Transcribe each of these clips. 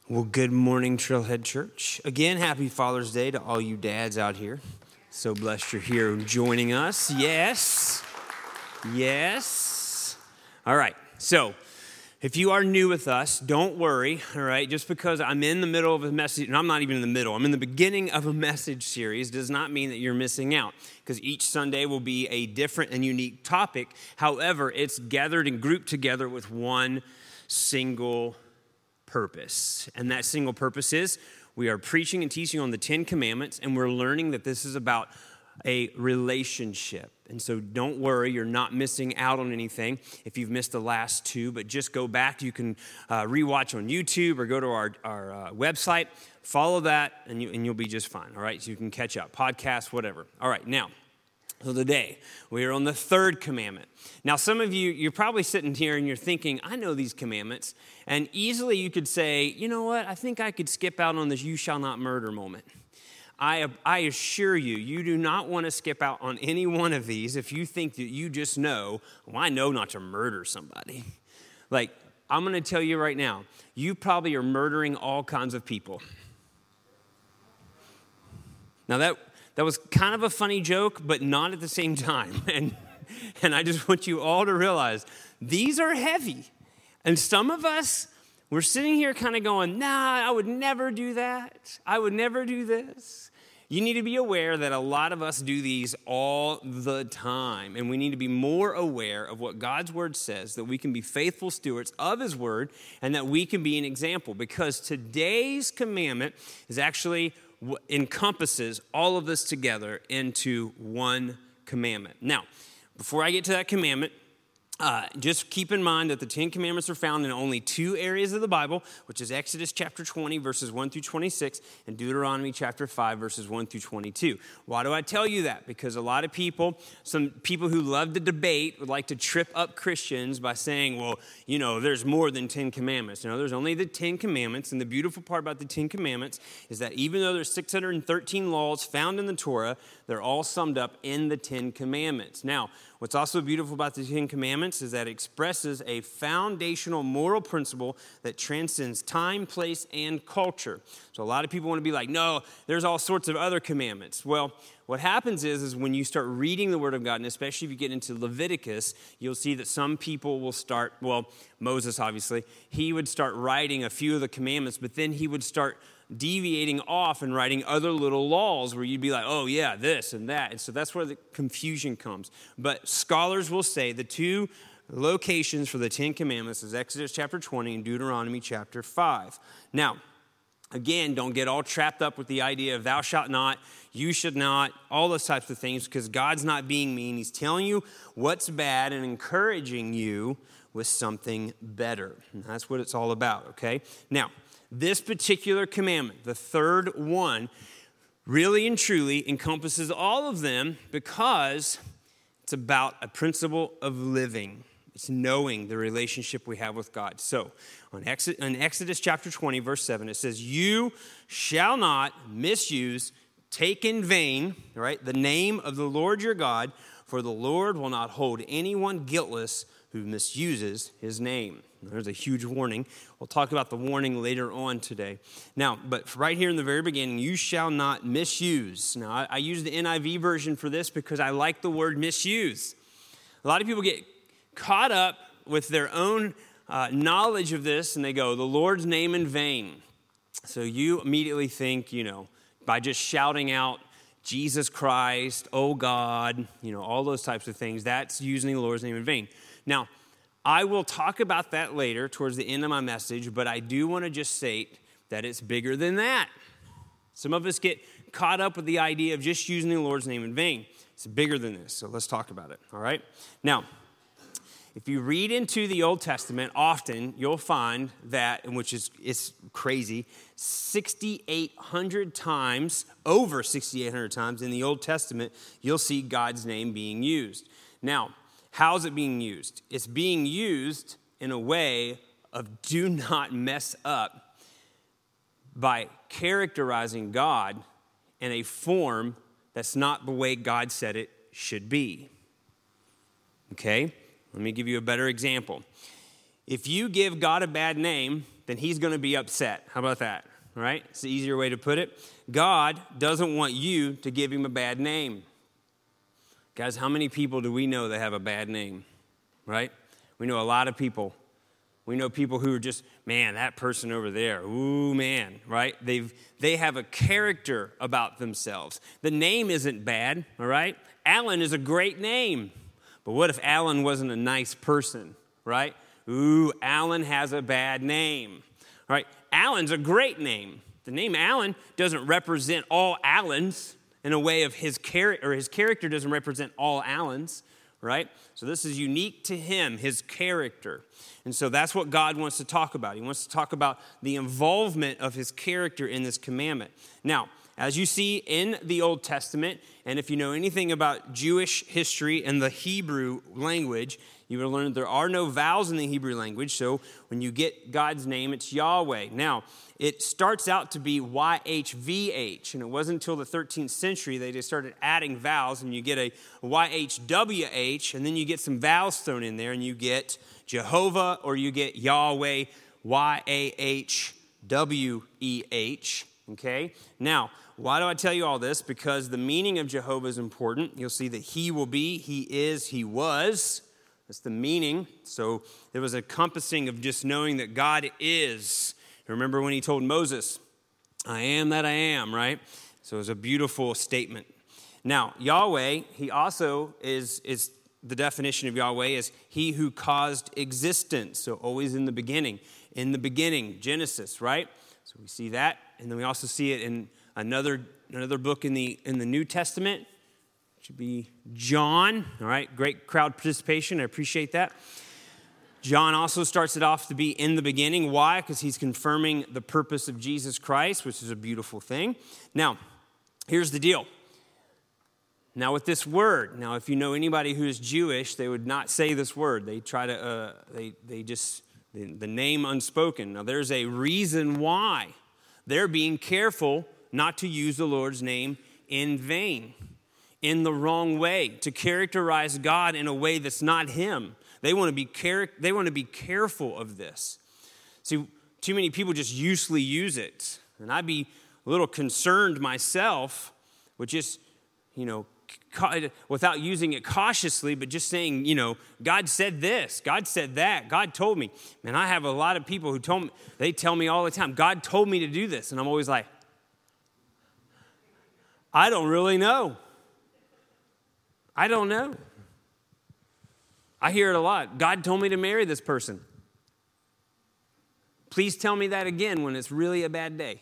Well, good morning, Trailhead Church. Again, happy Father's Day to all you dads out here. So blessed you're here joining us. Yes. All right. So, if you are new with us, don't worry, all right? Just because I'm in the middle of a message, and I'm not even in the middle, I'm in the beginning of a message series, does not mean that you're missing out, because each Sunday will be a different and unique topic. However, it's gathered and grouped together with one single purpose. And that single purpose is we are preaching and teaching on the 10 Commandments, and we're learning that this is about a relationship. And so don't worry, you're not missing out on anything if you've missed the last two, but just go back. You can rewatch on YouTube or go to our website, follow that, and you'll be just fine, all right? So you can catch up, podcast, whatever. All right, now, so today, we are on the third commandment. Now, some of you, you're probably sitting here and you're thinking, I know these commandments, and easily you could say, you know what, I think I could skip out on this you shall not murder moment. I assure you, you do not want to skip out on any one of these if you think that you just know, well, I know not to murder somebody. Like, I'm going to tell you right now, you probably are murdering all kinds of people. Now, that was kind of a funny joke, but not at the same time. And I just want you all to realize these are heavy. And some of us, we're sitting here kind of going, nah, I would never do that. I would never do this. You need to be aware that a lot of us do these all the time. And we need to be more aware of what God's word says, that we can be faithful stewards of his word, and that we can be an example. Because today's commandment is actually encompasses all of this together into one commandment. Now, before I get to that commandment, just keep in mind that the 10 Commandments are found in only two areas of the Bible, which is Exodus chapter 20, verses 1 through 26, and Deuteronomy chapter 5, verses 1 through 22. Why do I tell you that? Because a lot of people, some people who love to debate, would like to trip up Christians by saying, well, you know, there's more than 10 commandments. No, there's only the 10 commandments, and the beautiful part about the 10 commandments is that even though there's 613 laws found in the Torah, they're all summed up in the 10 commandments. Now, what's also beautiful about the 10 commandments is that it expresses a foundational moral principle that transcends time, place, and culture. So a lot of people want to be like, no, there's all sorts of other commandments. Well, what happens is when you start reading the Word of God, and especially if you get into Leviticus, you'll see that some people will start, well, Moses obviously, he would start writing a few of the commandments, but then he would start deviating off and writing other little laws where you'd be like, oh yeah, this and that. And so that's where the confusion comes. But scholars will say the two locations for the 10 commandments is Exodus chapter 20 and Deuteronomy chapter 5. Now, again, don't get all trapped up with the idea of thou shalt not, you should not, all those types of things, because God's not being mean. He's telling you what's bad and encouraging you with something better. And that's what it's all about, okay? Now, this particular commandment, the third one, really and truly encompasses all of them because it's about a principle of living. It's knowing the relationship we have with God. So, in Exodus chapter 20, verse 7, it says, you shall not misuse, take in vain, right, the name of the Lord your God, for the Lord will not hold anyone guiltless who misuses his name. There's a huge warning. We'll talk about the warning later on today. Now, but right here in the very beginning, you shall not misuse. Now, I use the NIV version for this because I like the word misuse. A lot of people get caught up with their own knowledge of this, and they go, the Lord's name in vain. So you immediately think, you know, by just shouting out, Jesus Christ, oh God, you know, all those types of things, that's using the Lord's name in vain. Now, I will talk about that later towards the end of my message, but I do want to just state that it's bigger than that. Some of us get caught up with the idea of just using the Lord's name in vain. It's bigger than this, so let's talk about it, all right? Now, if you read into the Old Testament, often you'll find that, which is it's crazy, 6,800 times, over 6,800 times in the Old Testament, you'll see God's name being used. Now, how's it being used? It's being used in a way of do not mess up by characterizing God in a form that's not the way God said it should be. Okay? Let me give you a better example. If you give God a bad name, then he's going to be upset. How about that? All right? It's the easier way to put it. God doesn't want you to give him a bad name. Guys, how many people do we know that have a bad name? Right? We know a lot of people. We know people who are just, man, that person over there, ooh, man, right? They have a character about themselves. The name isn't bad, all right? Alan is a great name. But what if Alan wasn't a nice person, right? Ooh, Alan has a bad name, all right? Alan's a great name. The name Alan doesn't represent all Alans in a way of his character, or his character doesn't represent all Alans, right? So this is unique to him, his character. And so that's what God wants to talk about. He wants to talk about the involvement of his character in this commandment. Now, as you see in the Old Testament, and if you know anything about Jewish history and the Hebrew language, you will learn that there are no vowels in the Hebrew language. So when you get God's name, it's Yahweh. Now, it starts out to be YHVH, and it wasn't until the 13th century they just started adding vowels, and you get a YHWH, and then you get some vowels thrown in there, and you get Jehovah, or you get Yahweh, YAHWEH, okay? Now, why do I tell you all this? Because the meaning of Jehovah is important. You'll see that he will be, he is, he was. That's the meaning. So there was a encompassing of just knowing that God is. Remember when he told Moses, I am that I am, right? So it was a beautiful statement. Now, Yahweh, he also is the definition of Yahweh is he who caused existence. So always in the beginning, Genesis, right? So we see that. And then we also see it in another book in the New Testament. It should be John, all right? Great crowd participation. I appreciate that. John also starts it off to be in the beginning. Why? Because he's confirming the purpose of Jesus Christ, which is a beautiful thing. Now, here's the deal. Now, with this word, now, if you know anybody who is Jewish, they would not say this word. They try to, the name unspoken. Now, there's a reason why. They're being careful not to use the Lord's name in vain, in the wrong way, to characterize God in a way that's not him. They want to be careful of this. See, too many people just uselessly use it. And I'd be a little concerned myself with just, without using it cautiously, but just saying, God said this, God said that, God told me. Man, I have a lot of people who they tell me all the time, God told me to do this. And I'm always like, I don't really know. I don't know. I hear it a lot. God told me to marry this person. Please tell me that again when it's really a bad day.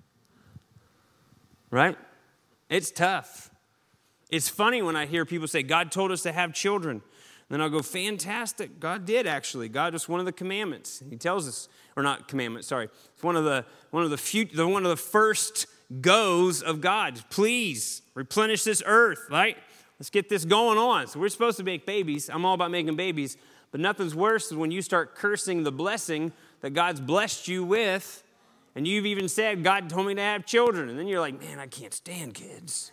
Right? It's tough. It's funny when I hear people say, God told us to have children. Then I'll go, fantastic. God did actually. God was one of the commandments. He tells us, or not commandments, sorry. It's one of the first goes of God. Please replenish this earth, right? Let's get this going on. So we're supposed to make babies. I'm all about making babies. But nothing's worse than when you start cursing the blessing that God's blessed you with. And you've even said, God told me to have children. And then you're like, man, I can't stand kids.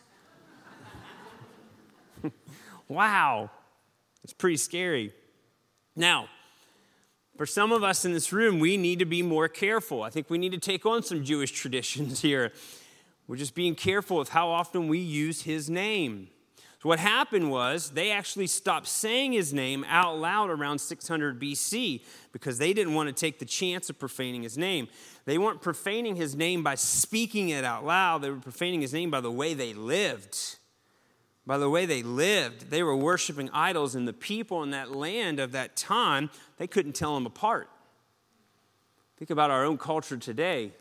Wow. It's pretty scary. Now, for some of us in this room, we need to be more careful. I think we need to take on some Jewish traditions here. We're just being careful with how often we use his name. So what happened was they actually stopped saying his name out loud around 600 BC because they didn't want to take the chance of profaning his name. They weren't profaning his name by speaking it out loud. They were profaning his name by the way they lived. By the way they lived. They were worshiping idols, and the people in that land of that time, they couldn't tell them apart. Think about our own culture today.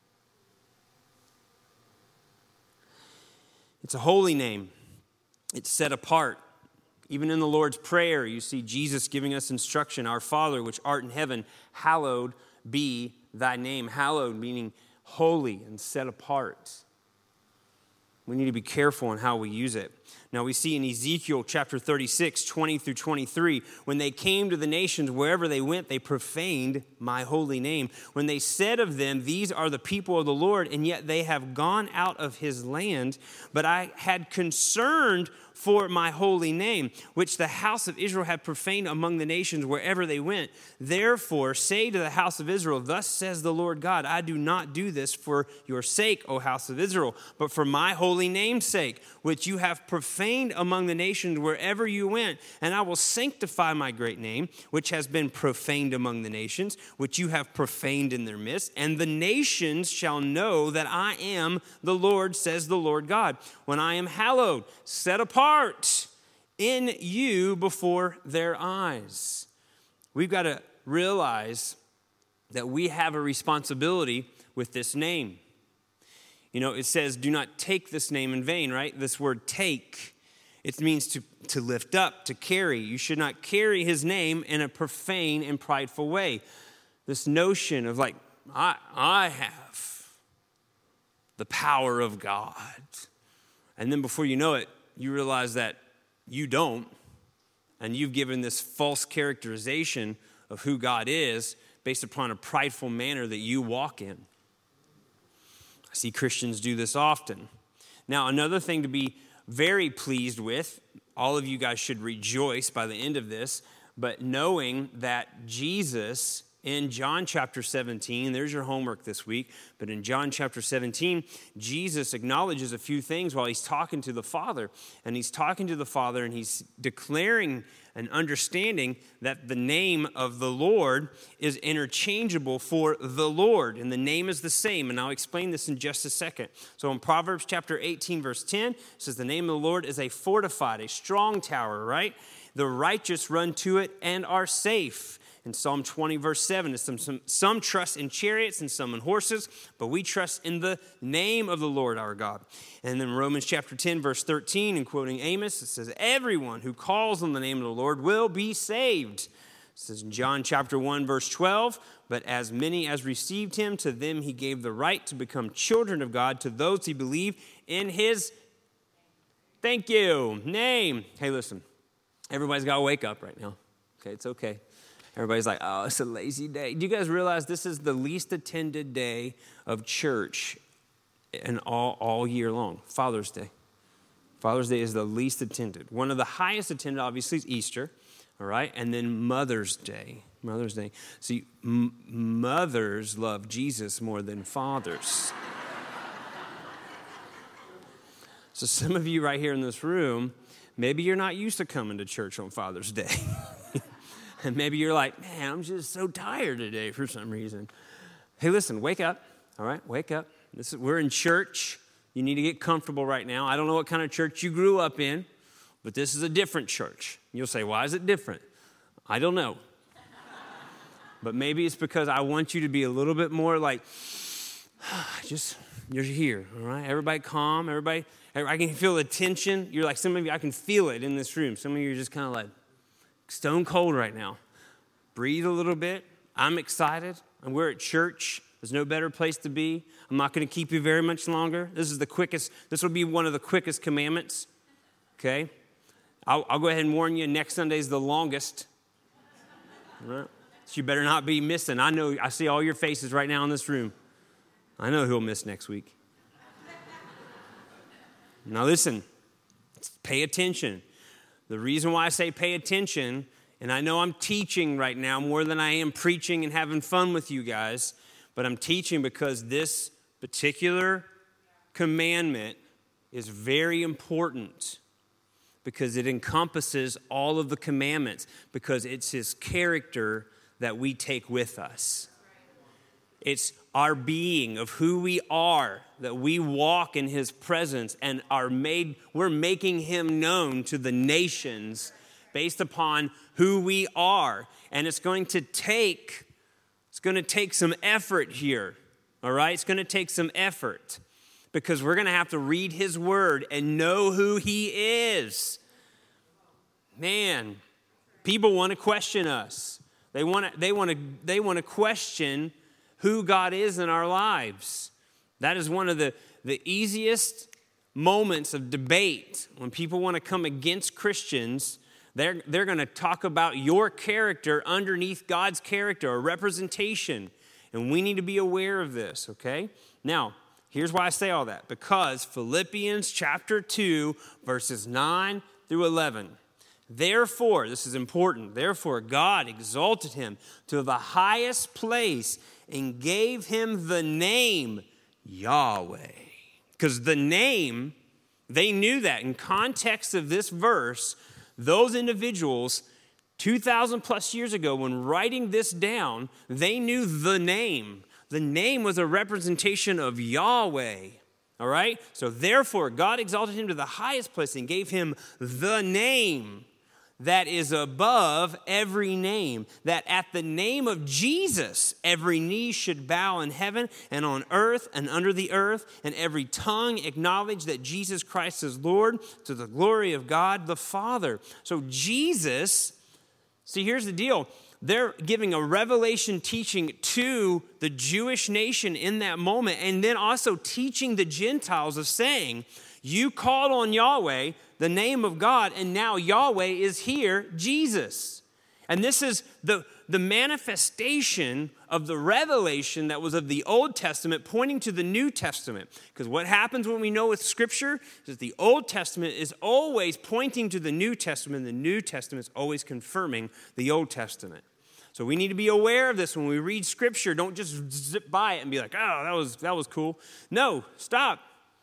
It's a holy name. It's set apart. Even in the Lord's Prayer, you see Jesus giving us instruction. Our Father, which art in heaven, hallowed be thy name. Hallowed meaning holy and set apart. We need to be careful in how we use it. Now we see in Ezekiel chapter 36, 20 through 23, when they came to the nations, wherever they went, they profaned my holy name. When they said of them, these are the people of the Lord, and yet they have gone out of his land. But I had concerned for my holy name, which the house of Israel had profaned among the nations wherever they went. Therefore, say to the house of Israel, thus says the Lord God, I do not do this for your sake, O house of Israel, but for my holy name's sake, which you have profaned among the nations wherever you went. And I will sanctify my great name, which has been profaned among the nations, which you have profaned in their midst. And the nations shall know that I am the Lord, says the Lord God, when I am hallowed, set apart in you before their eyes. We've got to realize that we have a responsibility with this name. You know, it says, do not take this name in vain, right? This word take, it means to lift up, to carry. You should not carry his name in a profane and prideful way. This notion of like, I have the power of God. And then before you know it, you realize that you don't, and you've given this false characterization of who God is based upon a prideful manner that you walk in. I see Christians do this often. Now, another thing to be very pleased with, all of you guys should rejoice by the end of this, but knowing that Jesus in John chapter 17, there's your homework this week, but in John chapter 17, Jesus acknowledges a few things while he's talking to the Father. And he's talking to the Father and he's declaring and understanding that the name of the Lord is interchangeable for the Lord. And the name is the same. And I'll explain this in just a second. So in Proverbs chapter 18, verse 10, it says the name of the Lord is a fortified, a strong tower, right? The righteous run to it and are safe. In Psalm 20, verse 7, some trust in chariots and some in horses, but we trust in the name of the Lord our God. And then Romans chapter 10, verse 13, and quoting Amos, it says, everyone who calls on the name of the Lord will be saved. It says in John chapter 1, verse 12, but as many as received him, to them he gave the right to become children of God, to those who believe in his, thank you, name. Hey, listen, everybody's got to wake up right now. Okay, it's okay. Everybody's like, oh, it's a lazy day. Do you guys realize this is the least attended day of church and all year long? Father's Day. Father's Day is the least attended. One of the highest attended, obviously, is Easter, all right? And then Mother's Day. Mother's Day. See, mothers love Jesus more than fathers. So some of you right here in this room, maybe you're not used to coming to church on Father's Day. And maybe you're like, man, I'm just so tired today for some reason. Hey, listen, wake up, all right? Wake up. We're in church. You need to get comfortable right now. I don't know what kind of church you grew up in, but this is a different church. You'll say, why is it different? I don't know. But maybe it's because I want you to be a little bit more like, just, you're here, all right? Everybody calm, everybody, I can feel the tension. You're like, some of you, I can feel it in this room. Some of you are just kind of like, stone cold right now. Breathe a little bit. I'm excited. And we're at church. There's no better place to be. I'm not going to keep you very much longer. This will be one of the quickest commandments. Okay? I'll go ahead and warn you, next Sunday's the longest. All right? So you better not be missing. I see all your faces right now in this room. I know who'll miss next week. Now listen, pay attention. The reason why I say pay attention, and I know I'm teaching right now more than I am preaching and having fun with you guys, but I'm teaching because this particular commandment is very important because it encompasses all of the commandments because it's his character that we take with us. It's our being of who we are, that we walk in his presence and we're making him known to the nations based upon who we are. And it's going to take some effort here, all right? It's going to take some effort because we're going to have to read his word and know who he is. Man, people want to question us. They want to question who God is in our lives. That is one of the easiest moments of debate, when people want to come against Christians, they're going to talk about your character underneath God's character, a representation. And we need to be aware of this, okay? Now, here's why I say all that. Because Philippians chapter 2, verses 9 through 11. Therefore, this is important, therefore God exalted him to the highest place and gave him the name Yahweh. Because the name, they knew that. In context of this verse, those individuals 2,000 plus years ago, when writing this down, they knew the name. The name was a representation of Yahweh. All right? So therefore, God exalted him to the highest place and gave him the name that is above every name, that at the name of Jesus, every knee should bow in heaven and on earth and under the earth, and every tongue acknowledge that Jesus Christ is Lord, to the glory of God the Father. So Jesus, see, here's the deal. They're giving a revelation teaching to the Jewish nation in that moment, and then also teaching the Gentiles of saying, you called on Yahweh, the name of God, and now Yahweh is here, Jesus. And this is the manifestation of the revelation that was of the Old Testament pointing to the New Testament. Because what happens when we know with Scripture is the Old Testament is always pointing to the New Testament. The New Testament is always confirming the Old Testament. So we need to be aware of this when we read Scripture. Don't just zip by it and be like, oh, that was cool. No, stop.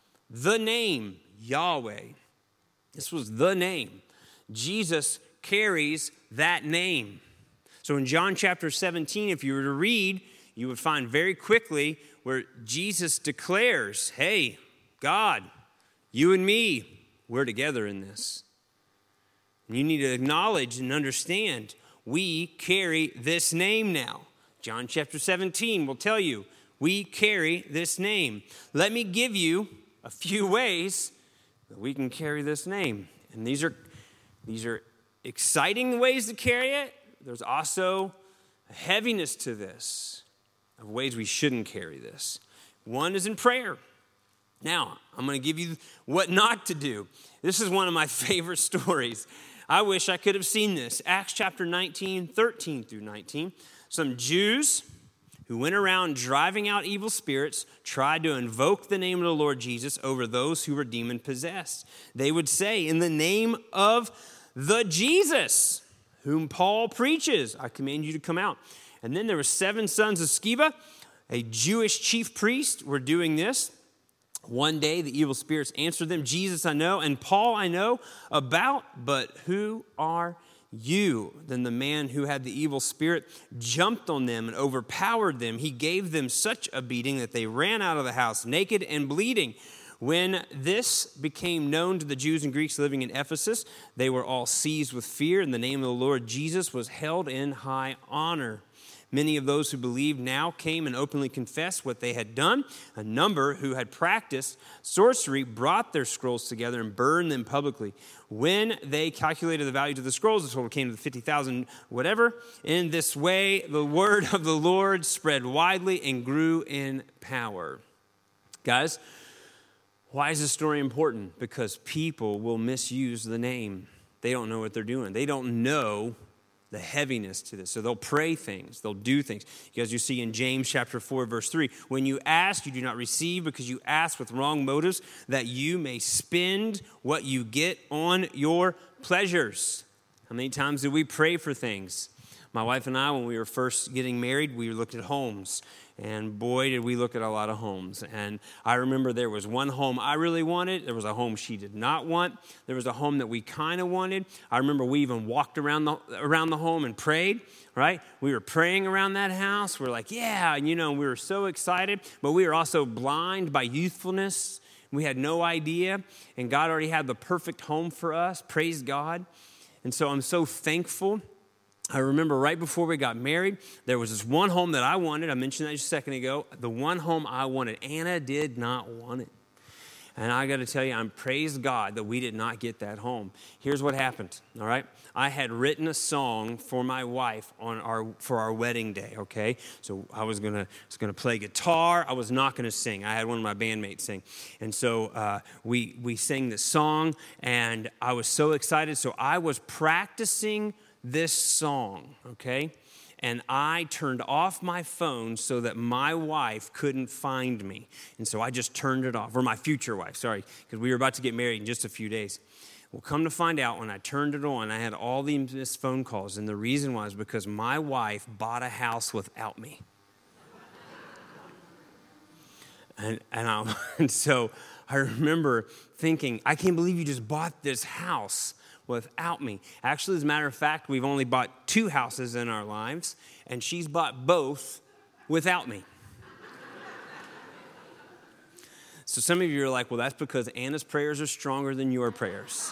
The name, Yahweh. This was the name. Jesus carries that name. So in John chapter 17, if you were to read, you would find very quickly where Jesus declares, hey, God, you and me, we're together in this. And you need to acknowledge and understand we carry this name now. John chapter 17 will tell you we carry this name. Let me give you a few ways that we can carry this name. And these are exciting ways to carry it. There's also a heaviness to this of ways we shouldn't carry this. One is in prayer. Now, I'm going to give you what not to do. This is one of my favorite stories. I wish I could have seen this. Acts chapter 19, 13 through 19. Some Jews who went around driving out evil spirits tried to invoke the name of the Lord Jesus over those who were demon-possessed. They would say, in the name of the Jesus whom Paul preaches, I command you to come out. And then there were 7 sons of Sceva, a Jewish chief priest, were doing this. One day the evil spirits answered them, Jesus I know, and Paul I know about, but who are you? Then the man who had the evil spirit jumped on them and overpowered them. He gave them such a beating that they ran out of the house naked and bleeding. When this became known to the Jews and Greeks living in Ephesus, they were all seized with fear, and the name of the Lord Jesus was held in high honor. Many of those who believed now came and openly confessed what they had done. A number who had practiced sorcery brought their scrolls together and burned them publicly. When they calculated the value of the scrolls, the total came to 50,000 whatever. In this way, the word of the Lord spread widely and grew in power. Guys, why is this story important? Because people will misuse the name. They don't know what they're doing. They don't know the heaviness to this. So they'll pray things. They'll do things. Because you see in James chapter 4, verse 3, when you ask, you do not receive because you ask with wrong motives, that you may spend what you get on your pleasures. How many times did we pray for things? My wife and I, when we were first getting married, we looked at homes. And boy, did we look at a lot of homes. And I remember there was one home I really wanted. There was a home she did not want. There was a home that we kind of wanted. I remember we even walked around the home and prayed, right? We were praying around that house. We're like, yeah, we were so excited. But we were also blind by youthfulness. We had no idea. And God already had the perfect home for us. Praise God. And so I'm so thankful. I remember right before we got married, there was this one home that I wanted. I mentioned that just a second ago. The one home I wanted. Anna did not want it. And I got to tell you, I'm praise God that we did not get that home. Here's what happened, all right? I had written a song for my wife for our wedding day, okay? So I was gonna play guitar. I was not gonna sing. I had one of my bandmates sing. And so we sang this song, and I was so excited. So I was practicing this song, okay? And I turned off my phone so that my wife couldn't find me. And so I just turned it off, or my future wife, sorry, because we were about to get married in just a few days. Well, come to find out, when I turned it on, I had all these missed phone calls. And the reason was because my wife bought a house without me. And so I remember thinking, I can't believe you just bought this house without me. Actually, as a matter of fact, we've only bought 2 houses in our lives, and she's bought both without me. So some of you are like, well, that's because Anna's prayers are stronger than your prayers.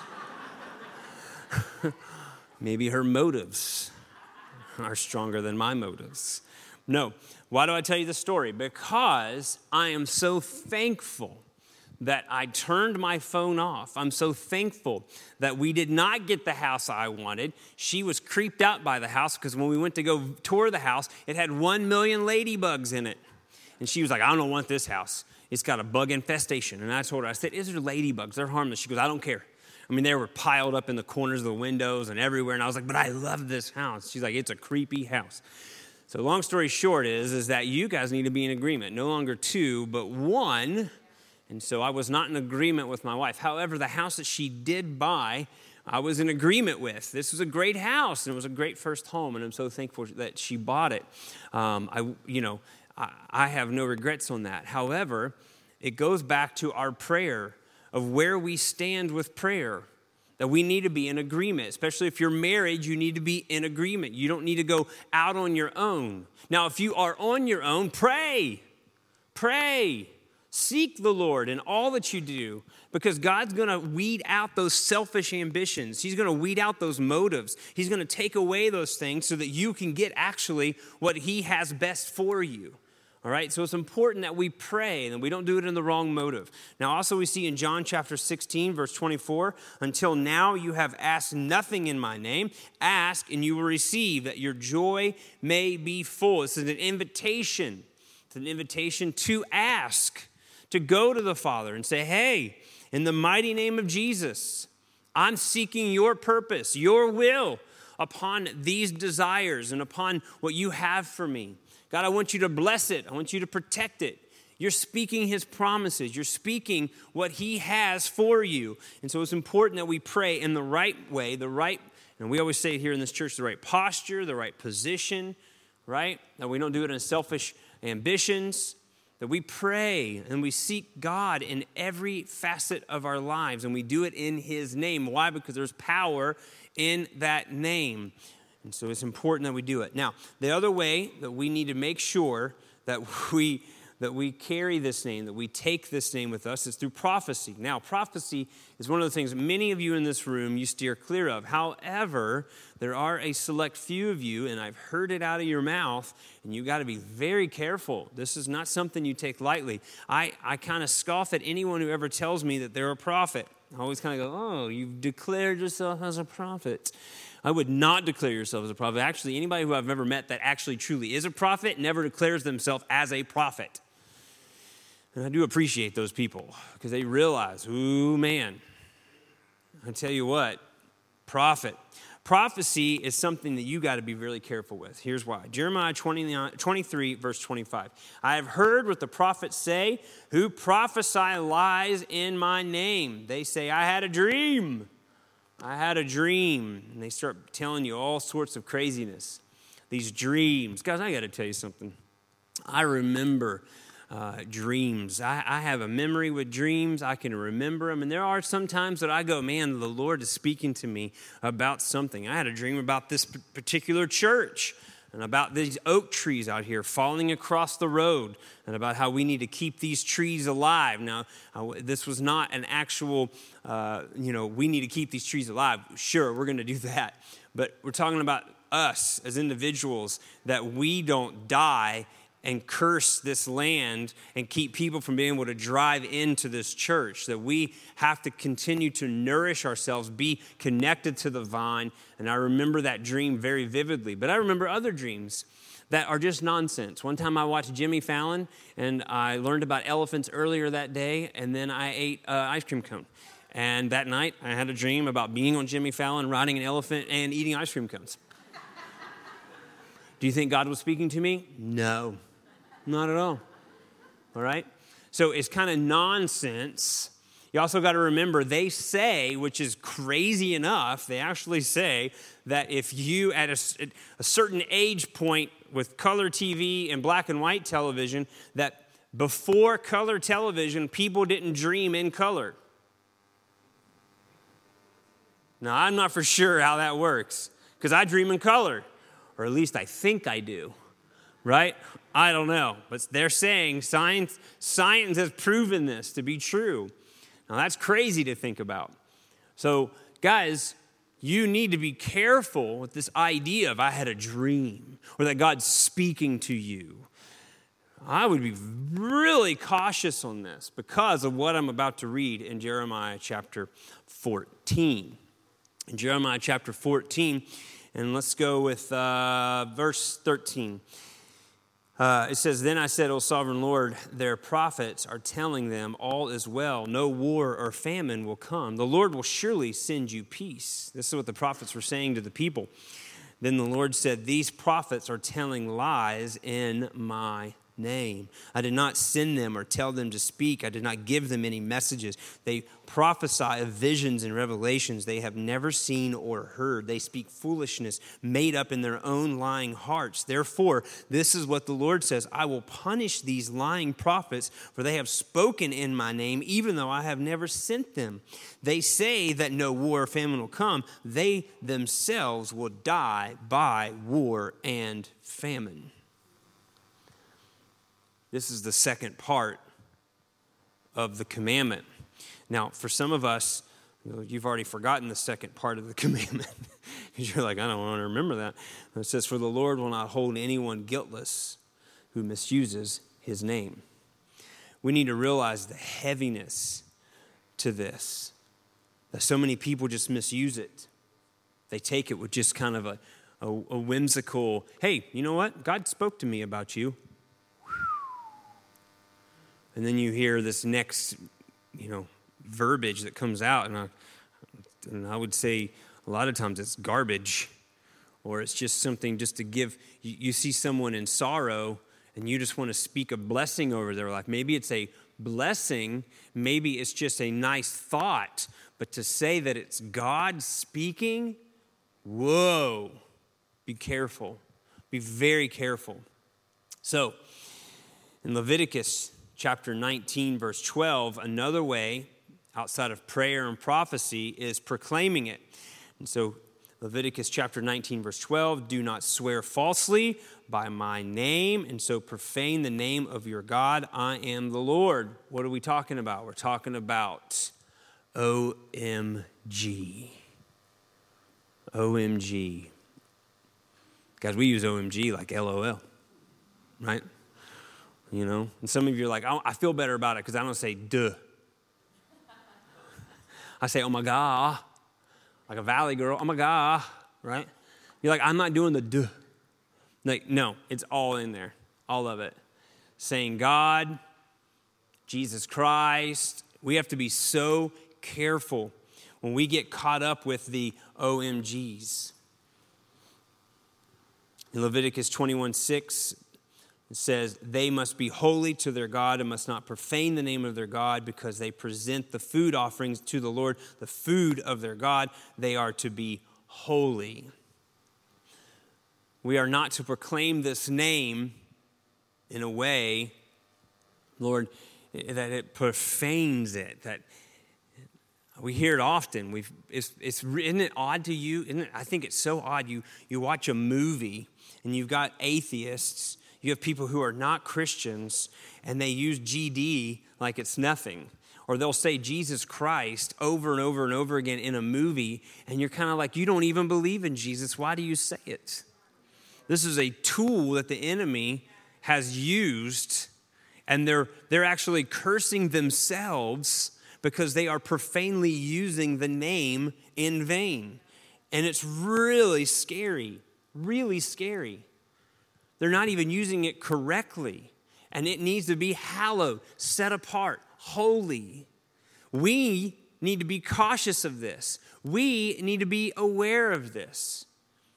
Maybe her motives are stronger than my motives. No. Why do I tell you this story? Because I am so thankful that I turned my phone off. I'm so thankful that we did not get the house I wanted. She was creeped out by the house because when we went to go tour the house, it had 1 million ladybugs in it. And she was like, I don't want this house. It's got a bug infestation. And I told her, I said, these are ladybugs. They're harmless. She goes, I don't care. I mean, they were piled up in the corners of the windows and everywhere. And I was like, but I love this house. She's like, it's a creepy house. So long story short is that you guys need to be in agreement. No longer 2, but 1. And so I was not in agreement with my wife. However, the house that she did buy, I was in agreement with. This was a great house, and it was a great first home, and I'm so thankful that she bought it. I have no regrets on that. However, it goes back to our prayer of where we stand with prayer, that we need to be in agreement. Especially if you're married, you need to be in agreement. You don't need to go out on your own. Now, if you are on your own, pray. Pray. Seek the Lord in all that you do, because God's going to weed out those selfish ambitions. He's going to weed out those motives. He's going to take away those things so that you can get actually what He has best for you. All right, so it's important that we pray and we don't do it in the wrong motive. Now, also we see in John chapter 16, verse 24, until now you have asked nothing in my name. Ask and you will receive, that your joy may be full. This is an invitation. It's an invitation to ask, to go to the Father and say, hey, in the mighty name of Jesus, I'm seeking your purpose, your will upon these desires and upon what you have for me. God, I want you to bless it. I want you to protect it. You're speaking His promises. You're speaking what He has for you. And so it's important that we pray in the right way, and we always say here in this church, the right posture, the right position, right? That we don't do it in selfish ambitions, that we pray and we seek God in every facet of our lives, and we do it in His name. Why? Because there's power in that name. And so it's important that we do it. Now, the other way that we need to make sure that we carry this name, that we take this name with us, is through prophecy. Now, prophecy is one of the things many of you in this room you steer clear of. However, there are a select few of you, and I've heard it out of your mouth, and you got to be very careful. This is not something you take lightly. I kind of scoff at anyone who ever tells me that they're a prophet. I always kind of go, oh, you've declared yourself as a prophet. I would not declare yourself as a prophet. Actually, anybody who I've ever met that actually truly is a prophet never declares themselves as a prophet. And I do appreciate those people because they realize, ooh, man, I tell you what, prophecy is something that you got to be really careful with. Here's why. Jeremiah 23, verse 25. I have heard what the prophets say, who prophesy lies in my name. They say, I had a dream. I had a dream. And they start telling you all sorts of craziness. These dreams. Guys, I got to tell you something. I remember dreams. I have a memory with dreams. I can remember them. And there are some times that I go, man, the Lord is speaking to me about something. I had a dream about this particular church and about these oak trees out here falling across the road and about how we need to keep these trees alive. Now, this was not an actual, we need to keep these trees alive. Sure, we're going to do that. But we're talking about us as individuals, that we don't die and curse this land and keep people from being able to drive into this church, that we have to continue to nourish ourselves, be connected to the vine. And I remember that dream very vividly. But I remember other dreams that are just nonsense. One time I watched Jimmy Fallon, and I learned about elephants earlier that day, and then I ate an ice cream cone. And that night, I had a dream about being on Jimmy Fallon, riding an elephant, and eating ice cream cones. Do you think God was speaking to me? No, not at all. All right? So it's kind of nonsense. You also got to remember, they say, which is crazy enough, they actually say that if you, at a certain age point with color TV and black and white television, that before color television, people didn't dream in color. Now, I'm not for sure how that works, because I dream in color, or at least I think I do, right? I don't know, but they're saying science has proven this to be true. Now, that's crazy to think about. So, guys, you need to be careful with this idea of I had a dream or that God's speaking to you. I would be really cautious on this because of what I'm about to read in Jeremiah chapter 14. In Jeremiah chapter 14, and let's go with verse 13. It says, "Then I said, O sovereign Lord, their prophets are telling them all is well. No war or famine will come. The Lord will surely send you peace." This is what the prophets were saying to the people. Then the Lord said, "These prophets are telling lies in my name. I did not send them or tell them to speak. I did not give them any messages. They prophesy of visions and revelations they have never seen or heard. They speak foolishness made up in their own lying hearts. Therefore, this is what the Lord says, I will punish these lying prophets, for they have spoken in my name, even though I have never sent them. They say that no war or famine will come. They themselves will die by war and famine." This is the second part of the commandment. Now, for some of us, you've already forgotten the second part of the commandment because you're like, I don't want to remember that. And it says, "For the Lord will not hold anyone guiltless who misuses his name." We need to realize the heaviness to this, that so many people just misuse it. They take it with just kind of a whimsical, hey, you know what? God spoke to me about you. And then you hear this next, verbiage that comes out. And I would say a lot of times it's garbage, or it's just something just to give. You see someone in sorrow and you just want to speak a blessing over their life. Maybe it's a blessing. Maybe it's just a nice thought. But to say that it's God speaking, whoa, be careful. Be very careful. So, in Leviticus chapter 19, verse 12, another way outside of prayer and prophecy is proclaiming it. And so Leviticus chapter 19, verse 12, "Do not swear falsely by my name, and so profane the name of your God. I am the Lord." What are we talking about? We're talking about OMG. OMG. Guys, we use OMG like LOL, right? And some of you are like, I feel better about it because I don't say duh. I say, oh my God, like a valley girl, oh my God, right? You're like, I'm not doing the duh. Like, no, it's all in there, all of it. Saying God, Jesus Christ. We have to be so careful when we get caught up with the OMGs. In Leviticus 21:6, it says, "They must be holy to their God and must not profane the name of their God because they present the food offerings to the Lord, the food of their God. They are to be holy." We are not to proclaim this name in a way, Lord, that it profanes it. That we hear it often. Isn't it odd to you? I think it's so odd. You watch a movie and you've got atheists. You have people who are not Christians, and they use GD like it's nothing. Or they'll say Jesus Christ over and over and over again in a movie, and you're kind of like, you don't even believe in Jesus. Why do you say it? This is a tool that the enemy has used, and they're actually cursing themselves because they are profanely using the name in vain. And it's really scary, really scary. They're not even using it correctly. And it needs to be hallowed, set apart, holy. We need to be cautious of this. We need to be aware of this.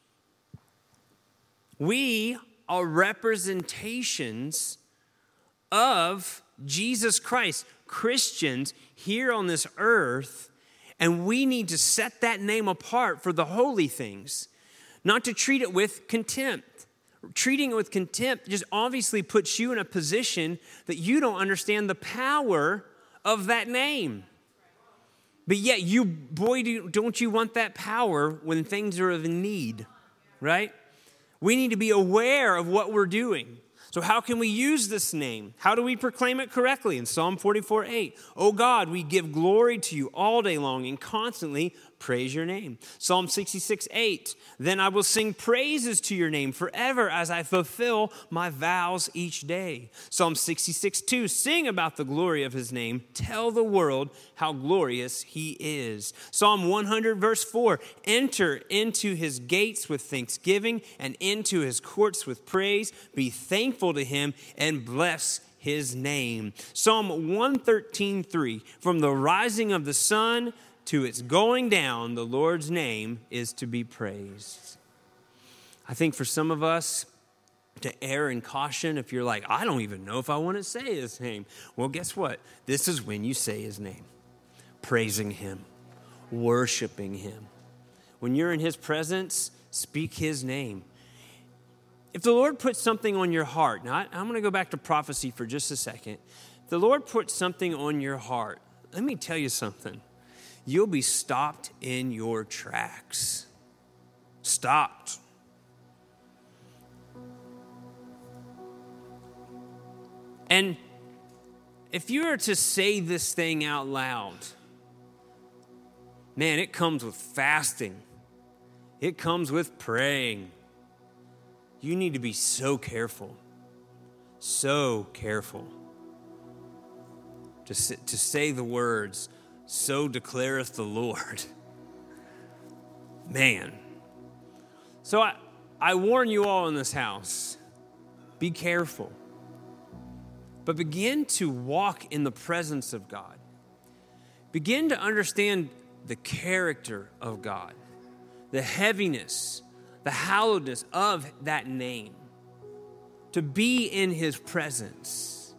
We are representations of Jesus Christ, Christians here on this earth, and we need to set that name apart for the holy things, not to treat it with contempt. Treating it with contempt just obviously puts you in a position that you don't understand the power of that name. But yet don't you want that power when things are of need, right? We need to be aware of what we're doing. So how can we use this name? How do we proclaim it correctly? In Psalm 44:8, "O God, we give glory to you all day long and constantly praise your name." Psalm 66:8, "Then I will sing praises to your name forever as I fulfill my vows each day." Psalm 66:2, "Sing about the glory of his name. Tell the world how glorious he is." Psalm 100:4, "Enter into his gates with thanksgiving and into his courts with praise. Be thankful to him and bless his name." Psalm 113:3, "From the rising of the sun to its going down, the Lord's name is to be praised." I think for some of us to err in caution, if you're like, I don't even know if I want to say his name. Well, guess what? This is when you say his name. Praising him, worshiping him. When you're in his presence, speak his name. If the Lord puts something on your heart, now I'm going to go back to prophecy for just a second. If the Lord puts something on your heart, let me tell you something. You'll be stopped in your tracks. Stopped. And if you were to say this thing out loud, man, it comes with fasting. It comes with praying. You need to be so careful to say the words, "So declareth the Lord." Man. So I warn you all in this house, be careful. But begin to walk in the presence of God. Begin to understand the character of God, the heaviness, the hallowedness of that name. To be in his presence.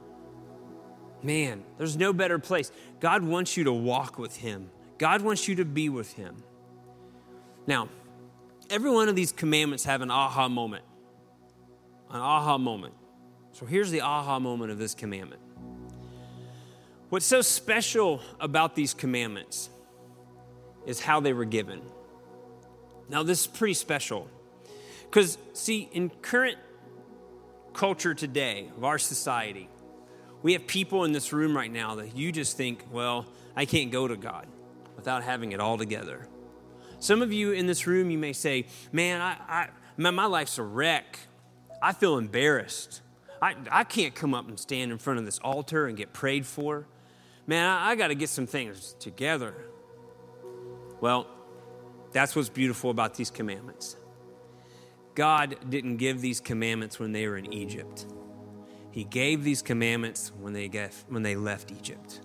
Man, there's no better place. God wants you to walk with him. God wants you to be with him. Now, every one of these commandments have an aha moment. An aha moment. So here's the aha moment of this commandment. What's so special about these commandments is how they were given. Now, this is pretty special. Because, see, in current culture today of our society, we have people in this room right now that you just think, well, I can't go to God without having it all together. Some of you in this room, you may say, man, my life's a wreck. I feel embarrassed. I can't come up and stand in front of this altar and get prayed for. Man, I got to get some things together. Well, that's what's beautiful about these commandments. God didn't give these commandments when they were in Egypt. He gave these commandments when they left Egypt.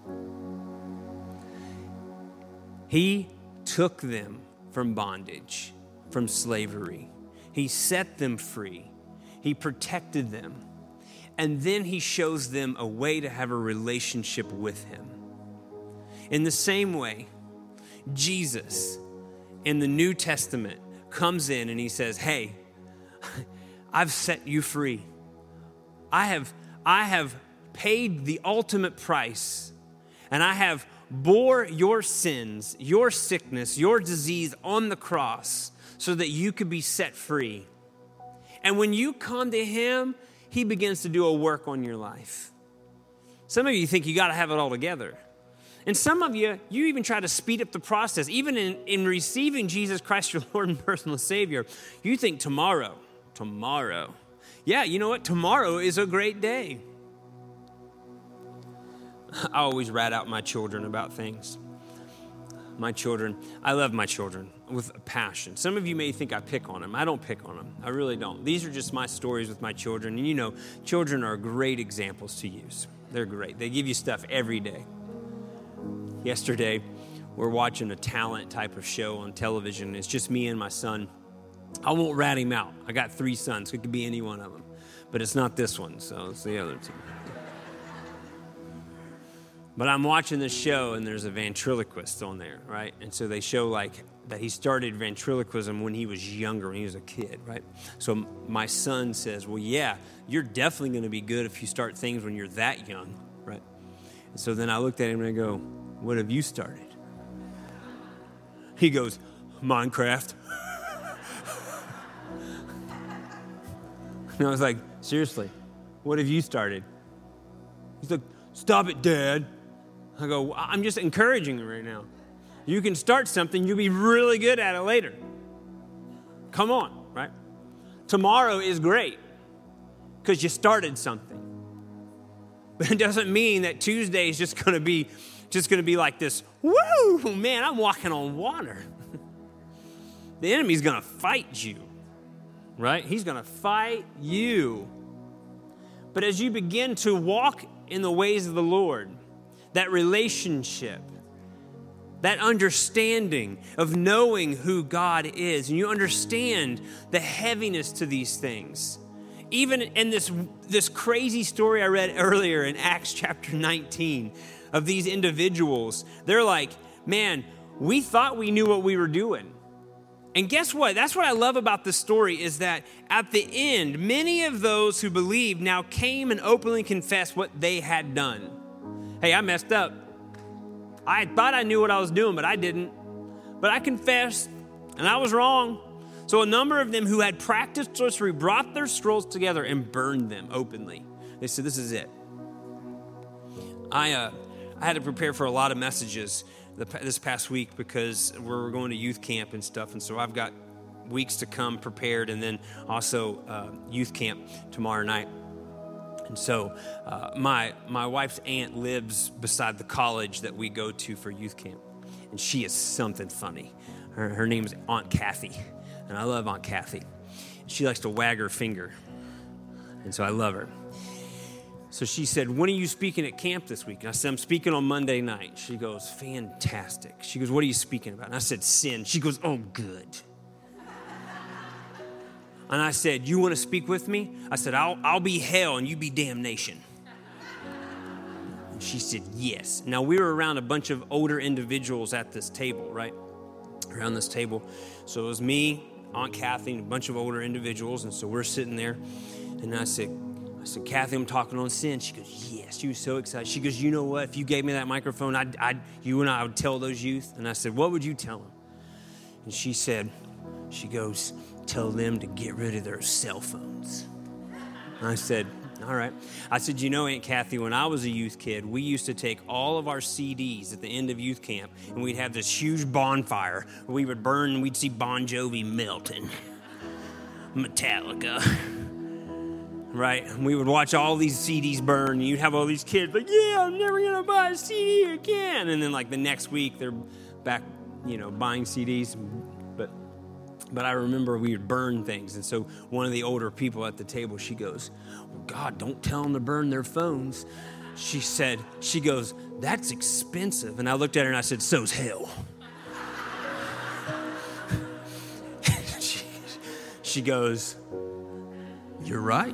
He took them from bondage, from slavery. He set them free. He protected them. And then he shows them a way to have a relationship with him. In the same way, Jesus in the New Testament comes in and he says, hey, I've set you free. I have paid the ultimate price, and I have bore your sins, your sickness, your disease on the cross so that you could be set free. And when you come to him, he begins to do a work on your life. Some of you think you got to have it all together. And some of you even try to speed up the process. Even in receiving Jesus Christ, your Lord and personal Savior, you think tomorrow, yeah, you know what? Tomorrow is a great day. I always rat out my children about things. My children, I love my children with a passion. Some of you may think I pick on them. I don't pick on them. I really don't. These are just my stories with my children. And you know, children are great examples to use. They're great. They give you stuff every day. Yesterday, we're watching a talent type of show on television. It's just me and my son. I won't rat him out. I got 3 sons. It could be any one of them. But it's not this one, so it's the other 2. But I'm watching this show, and there's a ventriloquist on there, right? And so they show, like, that he started ventriloquism when he was younger, when he was a kid, right? So my son says, well, yeah, you're definitely going to be good if you start things when you're that young, right? And so then I looked at him and I go, what have you started? He goes, Minecraft. And I was like, seriously, what have you started? He's like, stop it, Dad. I go, I'm just encouraging you right now. You can start something, you'll be really good at it later. Come on, right? Tomorrow is great because you started something. But it doesn't mean that Tuesday is just going to be like this, woo, man, I'm walking on water. The enemy's going to fight you, right? He's going to fight you. But as you begin to walk in the ways of the Lord, that relationship, that understanding of knowing who God is, and you understand the heaviness to these things. Even in this crazy story I read earlier in Acts chapter 19 of these individuals, they're like, man, we thought we knew what we were doing. And guess what? That's what I love about this story is that at the end, many of those who believed now came and openly confessed what they had done. Hey, I messed up. I thought I knew what I was doing, but I didn't. But I confessed, and I was wrong. So a number of them who had practiced sorcery brought their scrolls together and burned them openly. They said, this is it. I had to prepare for a lot of messages this past week because we're going to youth camp and stuff. And so I've got weeks to come prepared, and then also youth camp tomorrow night. And so my wife's aunt lives beside the college that we go to for youth camp. And she is something funny. Her name is Aunt Kathy. And I love Aunt Kathy. She likes to wag her finger. And so I love her. So she said, when are you speaking at camp this week? And I said, I'm speaking on Monday night. She goes, fantastic. She goes, what are you speaking about? And I said, sin. She goes, oh, good. And I said, you want to speak with me? I said, I'll be hell and you be damnation. And she said, yes. Now, we were around a bunch of older individuals at this table, right? Around this table. So it was me, Aunt Kathy, and a bunch of older individuals. And so we're sitting there. And I said, Kathy, I'm talking on sin. She goes, yes. She was so excited. She goes, you know what? If you gave me that microphone, you and I would tell those youth. And I said, what would you tell them? And she goes, tell them to get rid of their cell phones. And I said, all right. I said, you know, Aunt Kathy, when I was a youth kid, we used to take all of our CDs at the end of youth camp, and we'd have this huge bonfire where we would burn, and we'd see Bon Jovi melting, Metallica, right? And we would watch all these CDs burn, and you'd have all these kids like, yeah, I'm never going to buy a CD again. And then like the next week, they're back, buying CDs. But I remember we would burn things. And so one of the older people at the table, she goes, well, God, don't tell them to burn their phones. She goes, that's expensive. And I looked at her and I said, so's hell. She goes, you're right.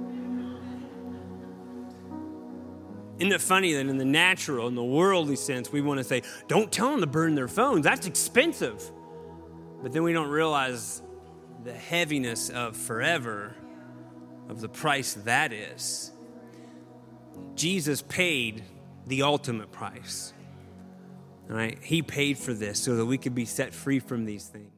Isn't it funny that in the natural, in the worldly sense, we want to say, don't tell them to burn their phones. That's expensive. But then we don't realize the heaviness of forever, of the price that is. Jesus paid the ultimate price. All right? He paid for this so that we could be set free from these things.